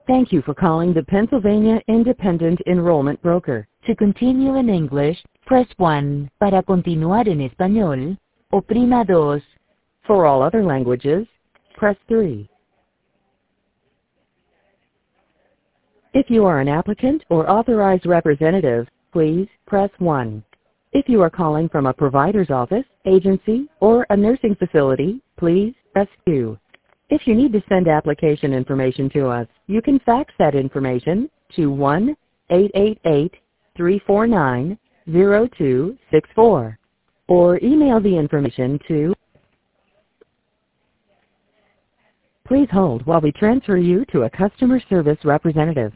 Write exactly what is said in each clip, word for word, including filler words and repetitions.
Thank you for calling the Pennsylvania Independent Enrollment Broker. To continue in English, press one. Para continuar en español, oprima dos. For all other languages, press three. If you are an applicant or authorized representative, please press one. If you are calling from a provider's office, agency, or a nursing facility, please press two. If you need to send application information to us, you can fax that information to one eight eight eight, three four nine, zero two six four or email the information to. Please hold while we transfer you to a customer service representative.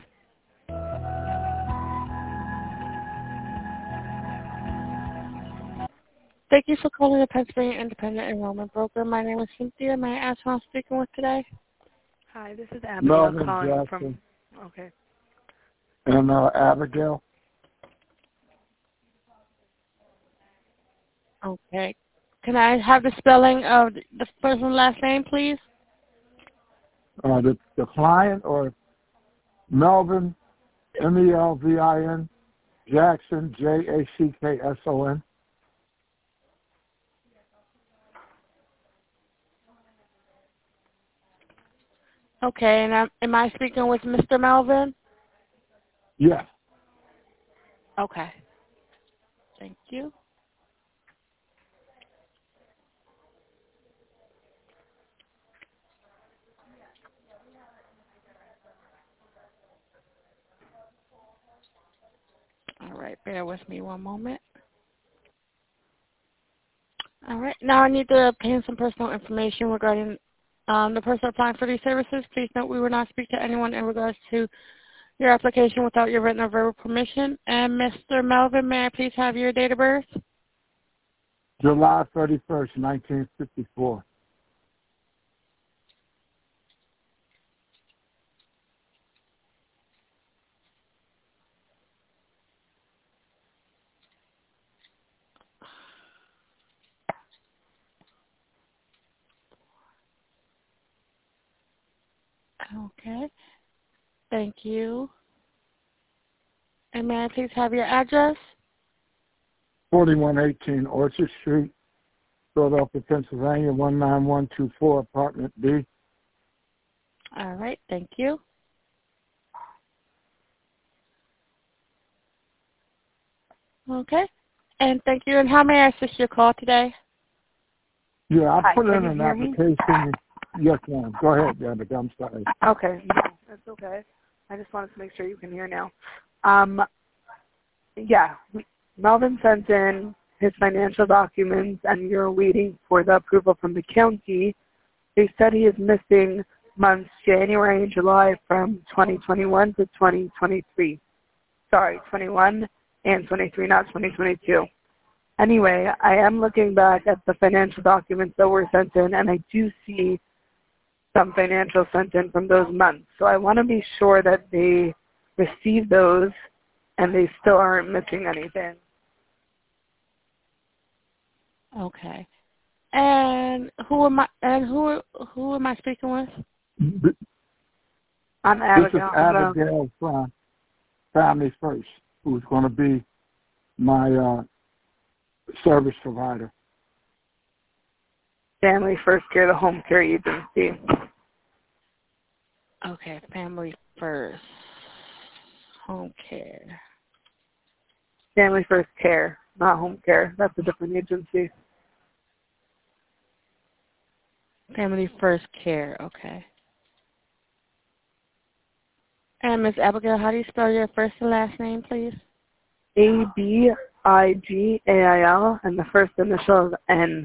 Thank you for calling the Pennsylvania Independent Enrollment Broker. My name is Cynthia. May I ask who I'm speaking with today? Hi, this is Abigail Melvin calling Jackson. from. Okay. And uh, Abigail. Okay. Can I have the spelling of the first and last name, please? Uh, the, the client or Melvin, M E L V I N, Jackson, J A C K S O N. Okay, and I'm, am I speaking with Mister Melvin? Yes. Okay. Thank you. All right, bear with me one moment. All right, now I need to obtain some personal information regarding um, the person applying for these services. Please note we will not speak to anyone in regards to your application without your written or verbal permission. And Mister Melvin, may I please have your date of birth? July thirty-first, nineteen fifty-four. Okay, thank you. And may I please have your address? forty-one eighteen Orchard Street, Philadelphia, Pennsylvania, one nine one two four, apartment B. All right, thank you. Okay, and thank you. And how may I assist your call today? Yeah, I Hi, put can in you an hear me? application. Yes, ma'am. Go ahead, Abigail. I'm sorry. Okay, no, that's okay. I just wanted to make sure you can hear now. Um, yeah, Melvin sent in his financial documents, and you're waiting for the approval from the county. They said he is missing months January and July from twenty twenty-one to twenty twenty-three. Sorry, twenty-one and twenty-three, not twenty twenty-two. Anyway, I am looking back at the financial documents that were sent in, and I do see some financial sent in from those months. So I want to be sure that they receive those and they still aren't missing anything. Okay. And who am I? And who who am I speaking with? This I'm is Abigail. Abigail from Family First, who's going to be my uh, service provider. Family First Care, the home care agency. Okay, Family First Home Care. Family First Care, not home care. That's a different agency. Family First Care, okay. And Miz Abigail, how do you spell your first and last name, please? A B I G A I L, and the first initial is N.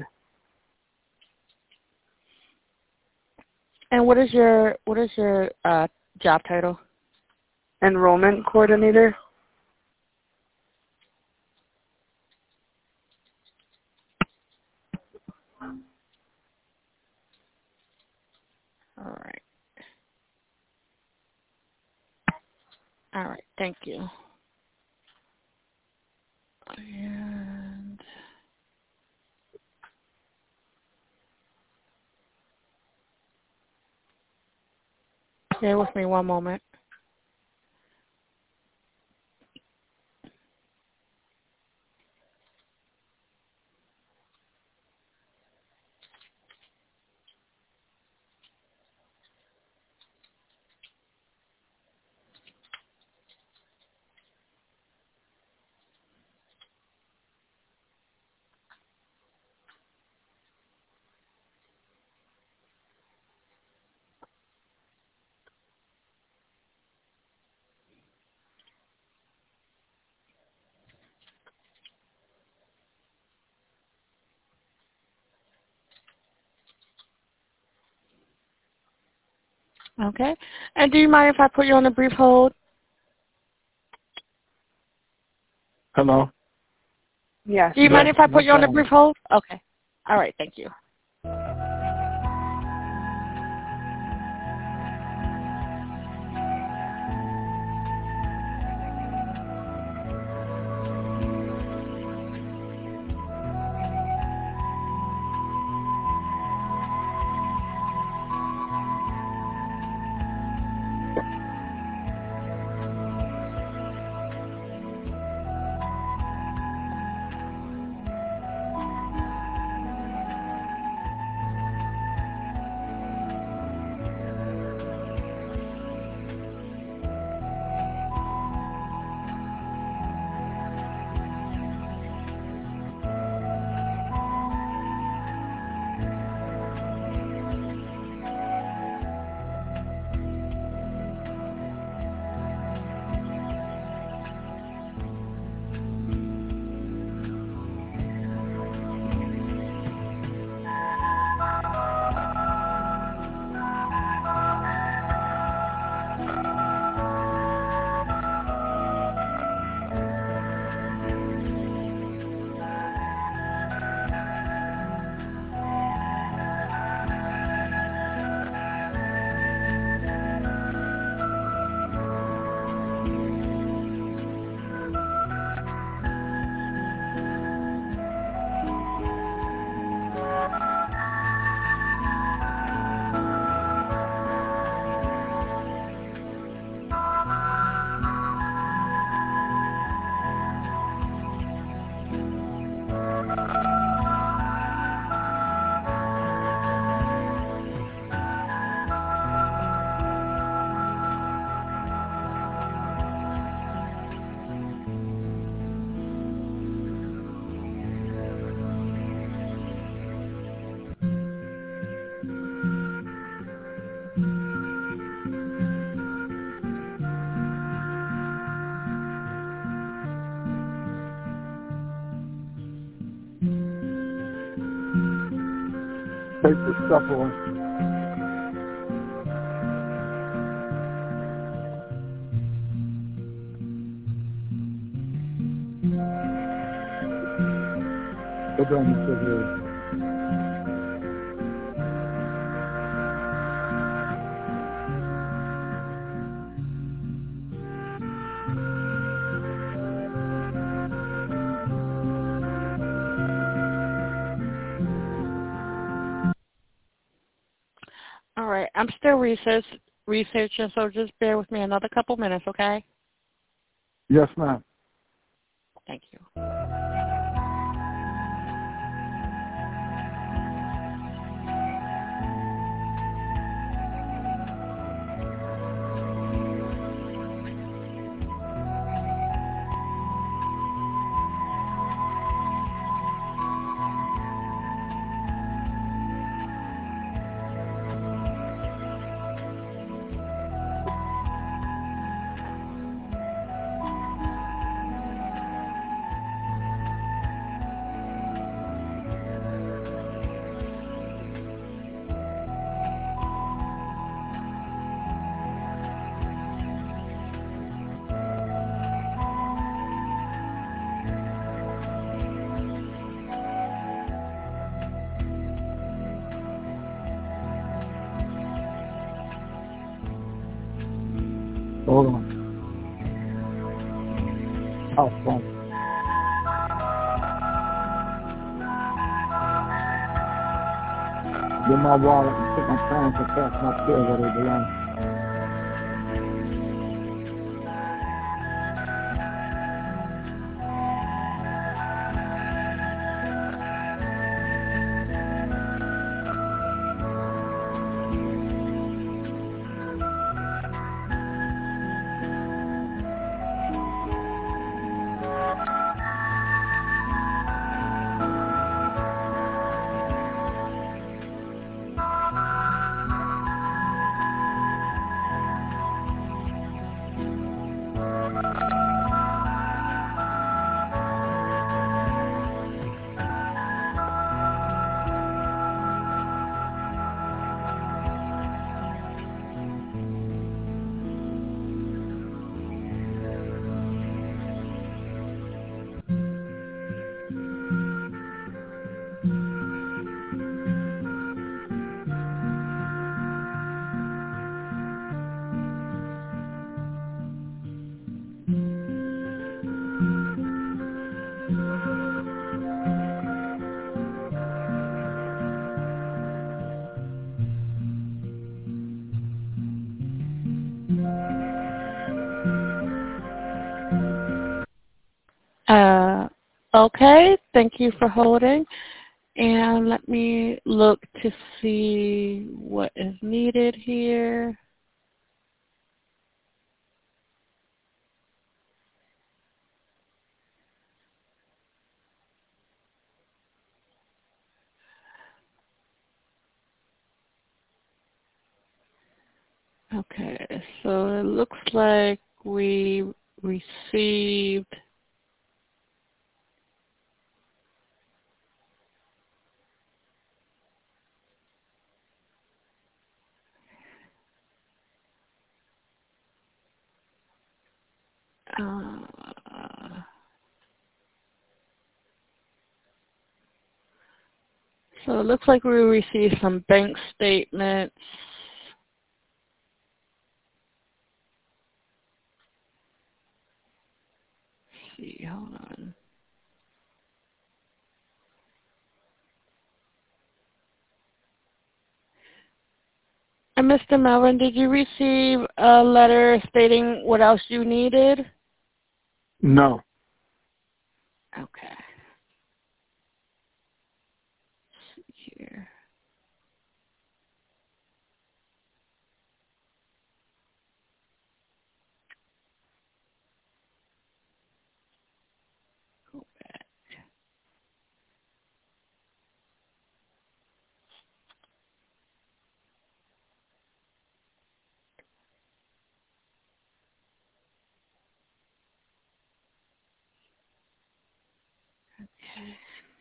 And what is your what is your uh, job title? Enrollment coordinator. All right. All right, thank you. And bear with me one moment. Okay. And do you mind if I put you on a brief hold? Hello? Yes. Do you yes, mind if I put no you on a brief hold? Okay. All right. Thank you. Take the stuff on. Go down and sit here. All right. I'm still research, researching, so just bear with me another couple minutes, okay? Yes, ma'am. Thank you. Hold on. How fun. Get my wallet and put my pants and pass my chair where they belong. Okay, thank you for holding. And let me look to see what is needed here. Okay, so it looks like we received uh, so it looks like we received some bank statements. Let's see, hold on. And Mister Melvin, did you receive a letter stating what else you needed? No. Okay. Let's see here. Go back. Okay.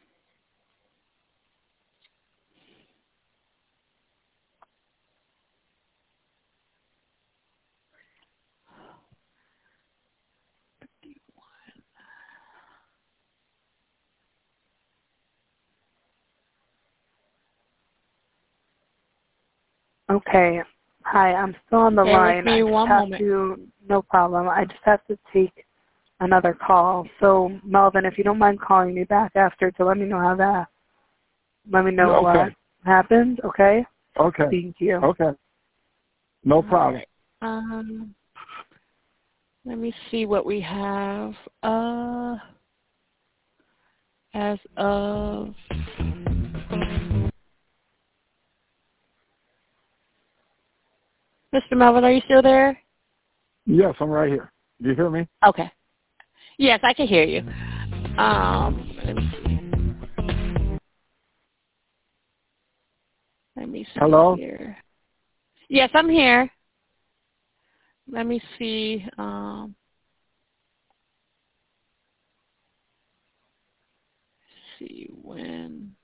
Okay. Hi, I'm still on the Bear with line. me I just one have moment. to, no problem. I just have to take another call. So, Melvin, if you don't mind calling me back after to let me know how that, let me know Okay. what happened, okay? Okay. Thank you. Okay. No problem. Right. Um, let me see what we have. Uh, as of Mister Melvin, are you still there? Yes, I'm right here. Do you hear me? Okay. Yes, I can hear you. Um, let me see. Let me see Hello? here. Yes, I'm here. Let me see. Um, see when.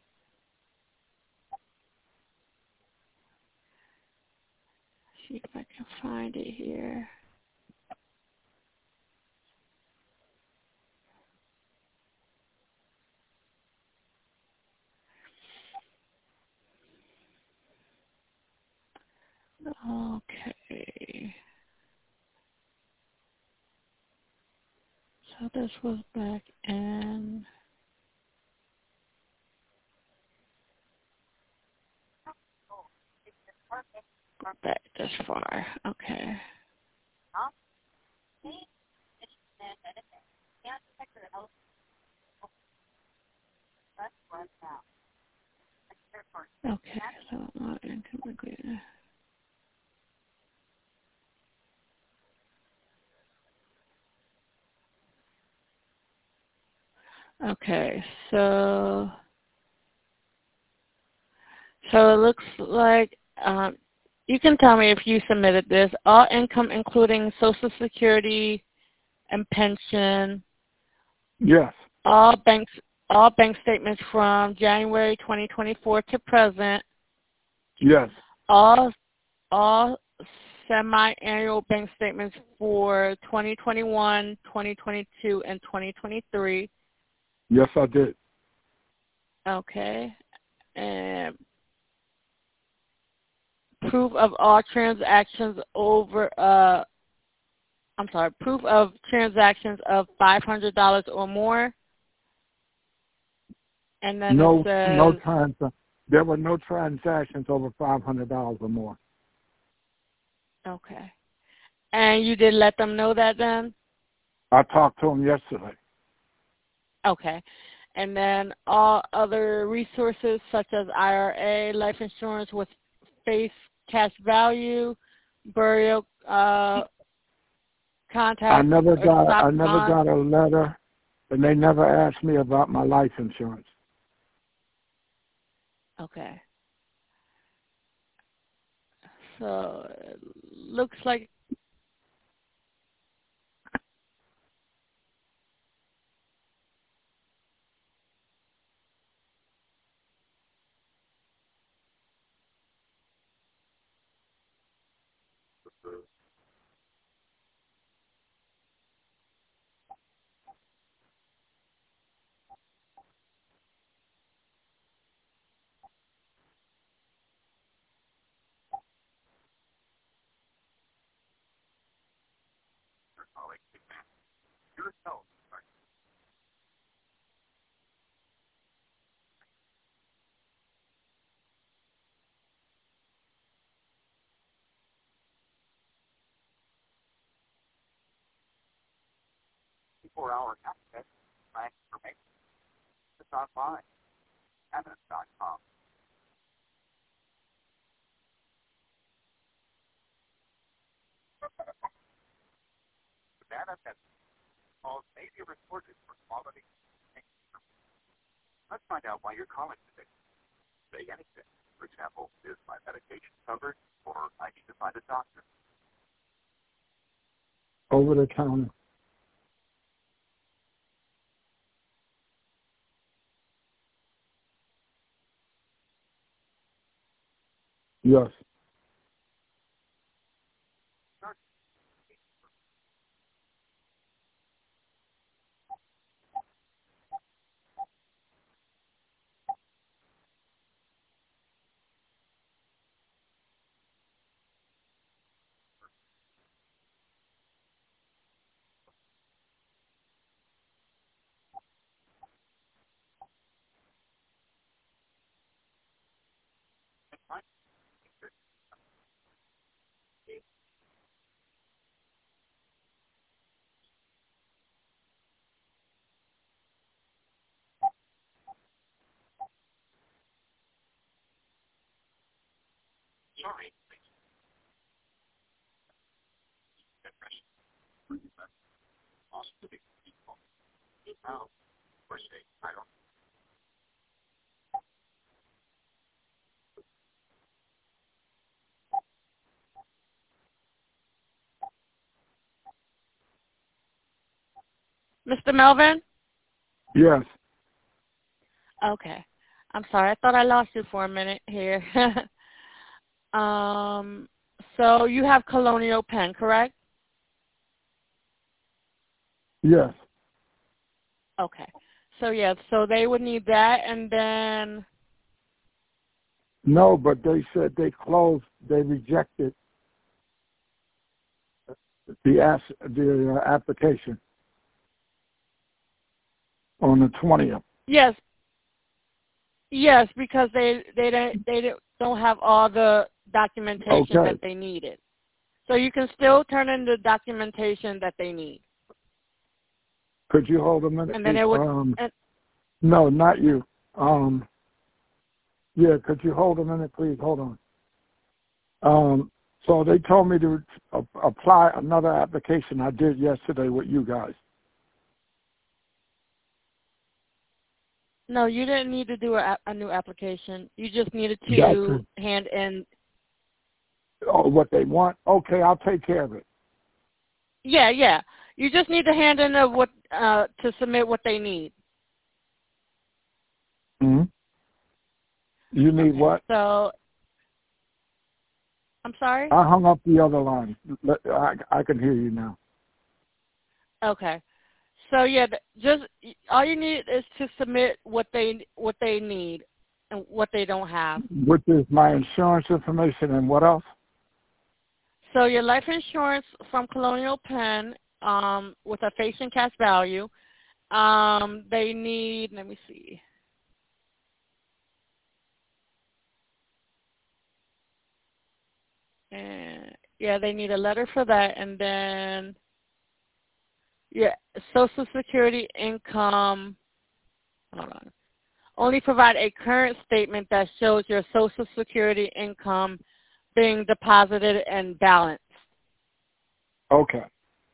See if I can find it here. Okay. So this was back in. Back this far. Okay. Okay. So uh, income agreement. Okay. So so it looks like um, you can tell me if you submitted this. All income, including Social Security and pension. Yes. All banks. All bank statements from January twenty twenty-four to present. Yes. All all semi-annual bank statements for twenty twenty-one, twenty twenty-two, and twenty twenty-three. Yes, I did. Okay. And proof of all transactions over, uh, I'm sorry, proof of transactions of five hundred dollars or more. And then No, it says, no trans. There were no transactions over five hundred dollars or more. okay. And you did let them know that then? I talked to them yesterday. Okay. And then all other resources such as I R A, life insurance with face cash value, burial uh, contact. I never got stop I never on. got a letter, and they never asked me about my life insurance. Okay. So it looks like Over the counter. Yes. Mister Melvin? Yes. Okay. I'm sorry. I thought I lost you for a minute here. um, so you have Colonial Penn, correct? Yes. Okay. So, yeah, so they would need that, and then... No, but they said they closed, they rejected the ass, the uh, application on the twentieth. Yes. Yes, because they they don't they don't have all the documentation Okay. that they needed. So you can still turn in the documentation that they need. Could you hold a minute? And then it would... Um, and, no, not you. Um, yeah, could you hold a minute, please? Hold on. Um, so they told me to uh, apply another application I did yesterday with you guys. no, you didn't need to do a, a new application. You just needed to That's hand in... oh, what they want? Okay, I'll take care of it. Yeah, yeah. You just need to hand in a, what uh, to submit what they need. Mm-hmm. You need Okay. what? So, I'm sorry? I hung up the other line. Let- I, I can hear you now. Okay. So yeah, th- just all you need is to submit what they what they need and what they don't have. Which is my insurance information and what else? So your life insurance from Colonial Penn um, with a face and cash value. Um, they need. Let me see. And yeah, they need a letter for that, and then yeah, Social Security income hold on. Only provide a current statement that shows your Social Security income being deposited and balanced. Okay.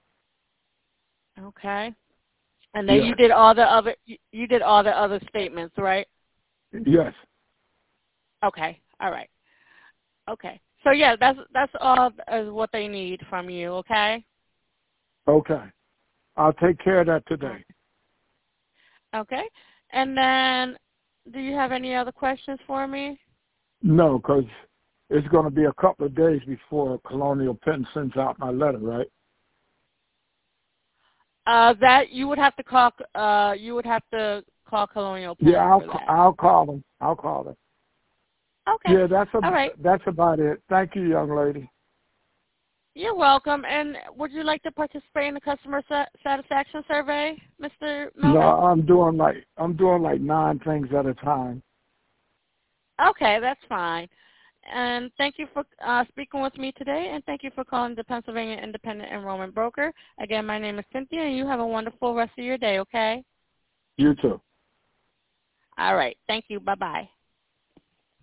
Okay. And then Yes. you did all the other you, you did all the other statements, right? Yes. Okay. All right. Okay. So yeah, that's that's all is what they need from you, okay? Okay. I'll take care of that today. Okay. And then do you have any other questions for me? No, because it's going to be a couple of days before Colonial Penn sends out my letter, right? Uh, that you would have to call. Uh, you would have to call Colonial Penn. Yeah, I'll for that. I'll call them. I'll call them. Okay. Yeah, that's a, all right. That's about it. Thank you, young lady. You're welcome. And would you like to participate in the customer sa- satisfaction survey, Mister Melvin? No, I'm doing like I'm doing like nine things at a time. Okay, that's fine. And thank you for uh, speaking with me today, and thank you for calling the Pennsylvania Independent Enrollment Broker. Again, my name is Cynthia, and you have a wonderful rest of your day, okay? You too. All right. Thank you. Bye-bye.